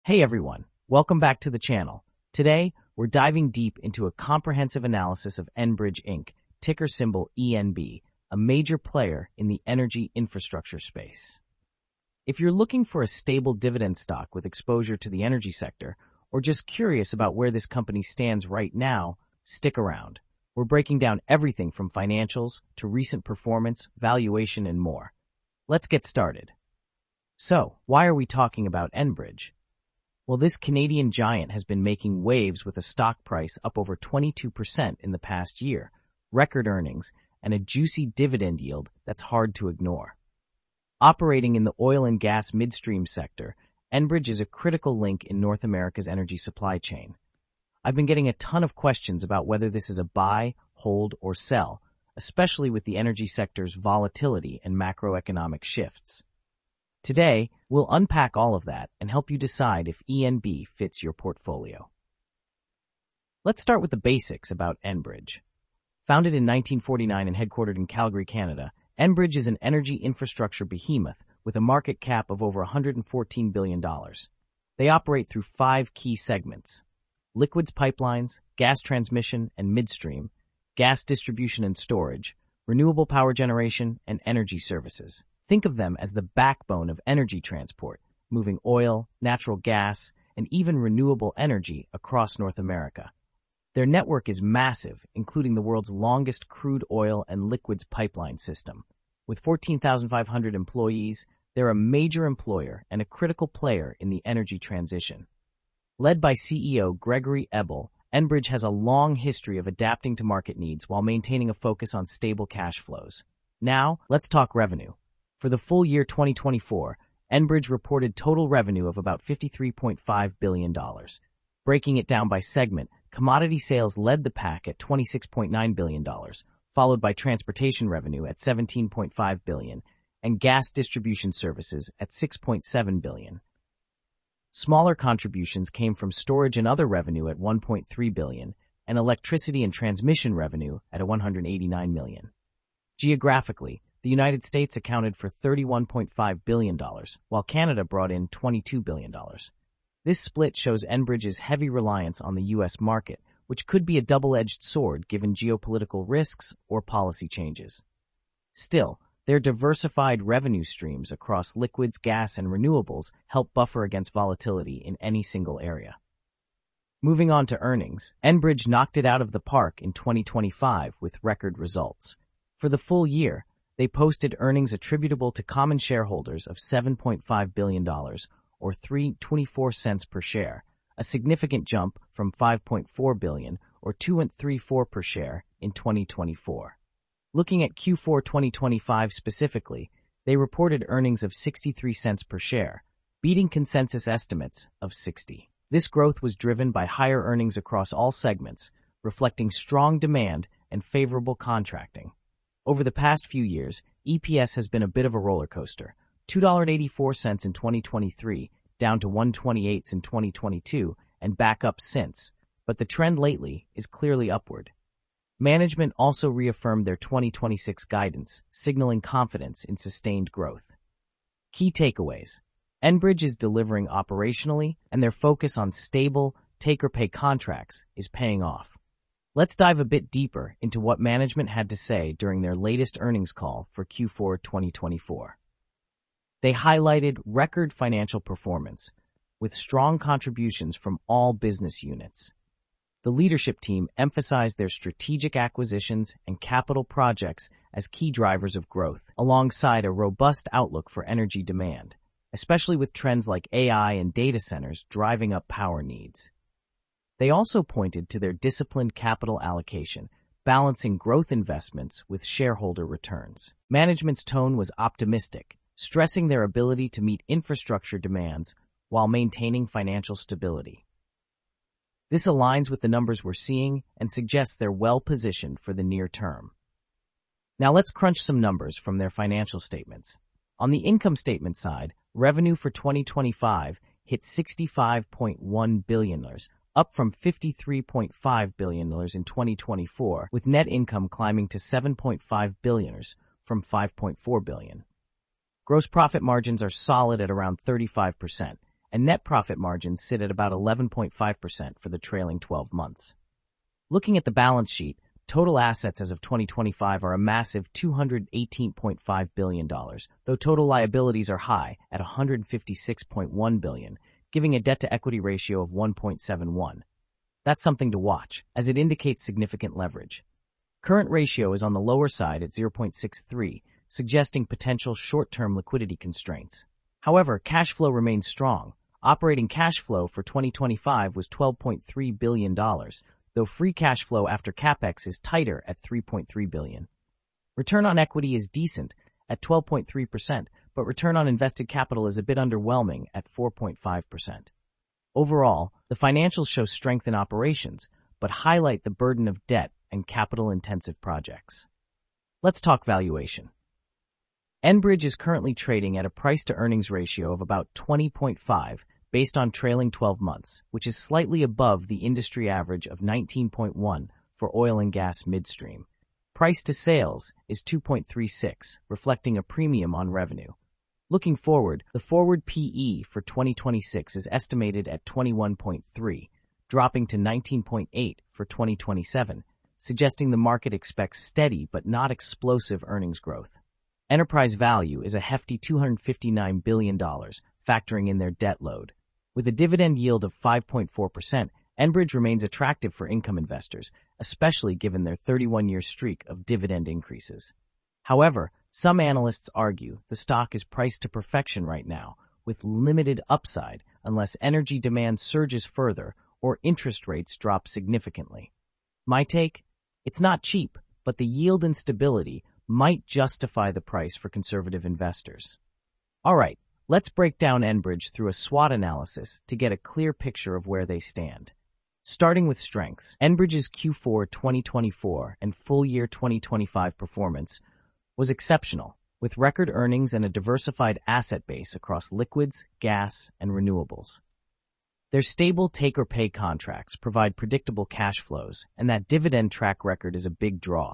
Hey everyone, welcome back to the channel. Today, we're diving deep into a comprehensive analysis of Enbridge Inc., ticker symbol ENB, a major player in the energy infrastructure space. If you're looking for a stable dividend stock with exposure to the energy sector, or just curious about where this company stands right now, stick around. We're breaking down everything from financials to recent performance, valuation, and more. Let's get started. So, why are we talking about Enbridge? Well, this Canadian giant has been making waves with a stock price up over 22% in the past year, record earnings, and a juicy dividend yield that's hard to ignore. Operating in the oil and gas midstream sector, Enbridge is a critical link in North America's energy supply chain. I've been getting a ton of questions about whether this is a buy, hold, or sell, especially with the energy sector's volatility and macroeconomic shifts. Today, we'll unpack all of that and help you decide if ENB fits your portfolio. Let's start with the basics about Enbridge. Founded in 1949 and headquartered in Calgary, Canada, Enbridge is an energy infrastructure behemoth with a market cap of over $114 billion. They operate through 5 key segments: liquids pipelines, gas transmission and midstream, gas distribution and storage, renewable power generation, and energy services. Think of them as the backbone of energy transport, moving oil, natural gas, and even renewable energy across North America. Their network is massive, including the world's longest crude oil and liquids pipeline system. With 14,500 employees, they're a major employer and a critical player in the energy transition. Led by CEO Gregory Ebel, Enbridge has a long history of adapting to market needs while maintaining a focus on stable cash flows. Now, let's talk revenue. For the full year 2024, Enbridge reported total revenue of about $53.5 billion. Breaking it down by segment, commodity sales led the pack at $26.9 billion, followed by transportation revenue at $17.5 billion, and gas distribution services at $6.7 billion. Smaller contributions came from storage and other revenue at $1.3 billion, and electricity and transmission revenue at $189 million. Geographically, the United States accounted for $31.5 billion, while Canada brought in $22 billion. This split shows Enbridge's heavy reliance on the U.S. market, which could be a double-edged sword given geopolitical risks or policy changes. Still, their diversified revenue streams across liquids, gas, and renewables help buffer against volatility in any single area. Moving on to earnings, Enbridge knocked it out of the park in 2025 with record results. For the full year, they posted earnings attributable to common shareholders of $7.5 billion, or $3.24 per share, a significant jump from $5.4 billion, or $2.34 per share, in 2024. Looking at Q4 2025 specifically, they reported earnings of 63 cents per share, beating consensus estimates of 60. This growth was driven by higher earnings across all segments, reflecting strong demand and favorable contracting. Over the past few years, EPS has been a bit of a roller coaster. $2.84 in 2023, down to $1.28 in 2022, and back up since, but the trend lately is clearly upward. Management also reaffirmed their 2026 guidance, signaling confidence in sustained growth. Key takeaways: Enbridge is delivering operationally, and their focus on stable, take-or-pay contracts is paying off. Let's dive a bit deeper into what management had to say during their latest earnings call for Q4 2024. They highlighted record financial performance, with strong contributions from all business units. The leadership team emphasized their strategic acquisitions and capital projects as key drivers of growth, alongside a robust outlook for energy demand, especially with trends like AI and data centers driving up power needs. They also pointed to their disciplined capital allocation, balancing growth investments with shareholder returns. Management's tone was optimistic, stressing their ability to meet infrastructure demands while maintaining financial stability. This aligns with the numbers we're seeing and suggests they're well-positioned for the near term. Now let's crunch some numbers from their financial statements. On the income statement side, revenue for 2025 hit $65.1 billion, up from $53.5 billion in 2024, with net income climbing to $7.5 billion from $5.4 billion. Gross profit margins are solid at around 35%, and net profit margins sit at about 11.5% for the trailing 12 months. Looking at the balance sheet, total assets as of 2025 are a massive $218.5 billion, though total liabilities are high at $156.1 billion, giving a debt-to-equity ratio of 1.71. That's something to watch, as it indicates significant leverage. Current ratio is on the lower side at 0.63, suggesting potential short-term liquidity constraints. However, cash flow remains strong. Operating cash flow for 2025 was $12.3 billion, though free cash flow after CapEx is tighter at $3.3 billion. Return on equity is decent at 12.3%, but return on invested capital is a bit underwhelming at 4.5%. Overall, the financials show strength in operations, but highlight the burden of debt and capital-intensive projects. Let's talk valuation. Enbridge is currently trading at a price-to-earnings ratio of about 20.5 based on trailing 12 months, which is slightly above the industry average of 19.1 for oil and gas midstream. Price to sales is 2.36, reflecting a premium on revenue. Looking forward, the forward PE for 2026 is estimated at 21.3, dropping to 19.8 for 2027, suggesting the market expects steady but not explosive earnings growth. Enterprise value is a hefty $259 billion, factoring in their debt load. With a dividend yield of 5.4%, Enbridge remains attractive for income investors, especially given their 31-year streak of dividend increases. However, some analysts argue the stock is priced to perfection right now, with limited upside unless energy demand surges further or interest rates drop significantly. My take? It's not cheap, but the yield and stability might justify the price for conservative investors. All right, let's break down Enbridge through a SWOT analysis to get a clear picture of where they stand. Starting with strengths, Enbridge's Q4 2024 and full year 2025 performance was exceptional, with record earnings and a diversified asset base across liquids, gas, and renewables. Their stable take-or-pay contracts provide predictable cash flows, and that dividend track record is a big draw.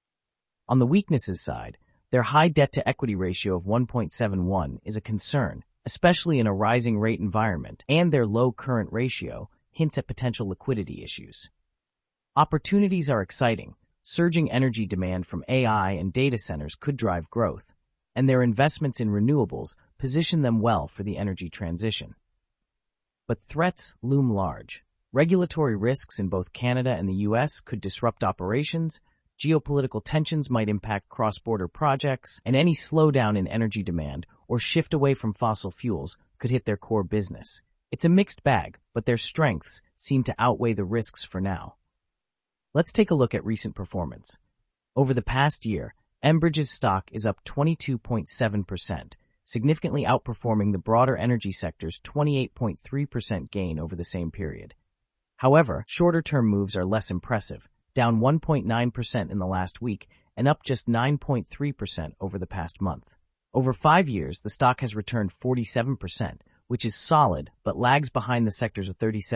On the weaknesses side, their high debt-to-equity ratio of 1.71 is a concern, especially in a rising rate environment, and their low current ratio hints at potential liquidity issues. Opportunities are exciting. Surging energy demand from AI and data centers could drive growth, and their investments in renewables position them well for the energy transition. But threats loom large. Regulatory risks in both Canada and the U.S. could disrupt operations, geopolitical tensions might impact cross-border projects, and any slowdown in energy demand or shift away from fossil fuels could hit their core business. It's a mixed bag, but their strengths seem to outweigh the risks for now. Let's take a look at recent performance. Over the past year, Enbridge's stock is up 22.7%, significantly outperforming the broader energy sector's 28.3% gain over the same period. However, shorter-term moves are less impressive, down 1.9% in the last week and up just 9.3% over the past month. Over 5 years, the stock has returned 47%, which is solid but lags behind the sector's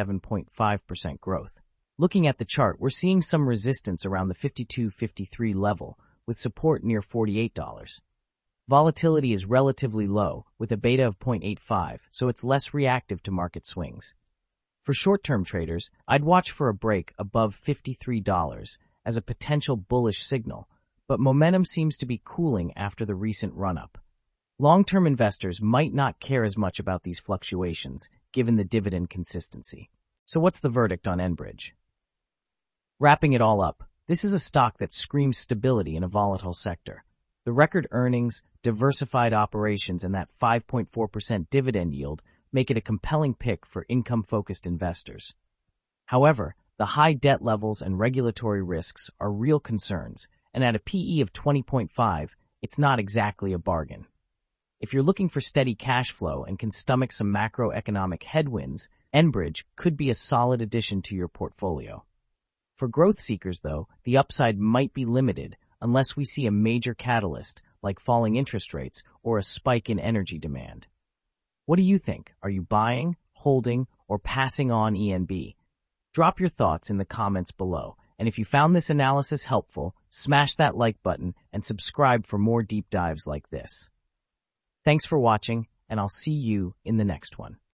37.5% growth. Looking at the chart, we're seeing some resistance around the $52.53 level, with support near $48. Volatility is relatively low, with a beta of 0.85, so it's less reactive to market swings. For short-term traders, I'd watch for a break above $53 as a potential bullish signal, but momentum seems to be cooling after the recent run-up. Long-term investors might not care as much about these fluctuations, given the dividend consistency. So what's the verdict on Enbridge? Wrapping it all up, this is a stock that screams stability in a volatile sector. The record earnings, diversified operations, and that 5.4% dividend yield make it a compelling pick for income-focused investors. However, the high debt levels and regulatory risks are real concerns, and at a PE of 20.5, it's not exactly a bargain. If you're looking for steady cash flow and can stomach some macroeconomic headwinds, Enbridge could be a solid addition to your portfolio. For growth seekers, though, the upside might be limited unless we see a major catalyst like falling interest rates or a spike in energy demand. What do you think? Are you buying, holding, or passing on ENB? Drop your thoughts in the comments below, and if you found this analysis helpful, smash that like button and subscribe for more deep dives like this. Thanks for watching, and I'll see you in the next one.